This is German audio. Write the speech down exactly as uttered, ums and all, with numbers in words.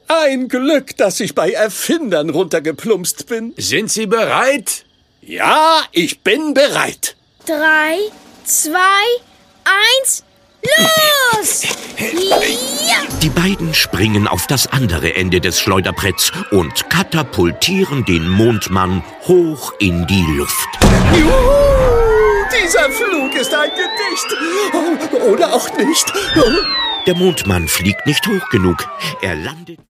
Ein Glück, dass ich bei Erfindern runtergeplumpst bin. Sind Sie bereit? Ja, ich bin bereit. Drei, zwei, eins, los! Ja! Die beiden springen auf das andere Ende des Schleuderbretts und katapultieren den Mondmann hoch in die Luft. Juhu, dieser Flug ist ein Gedicht. Oder auch nicht. Der Mondmann fliegt nicht hoch genug. Er landet...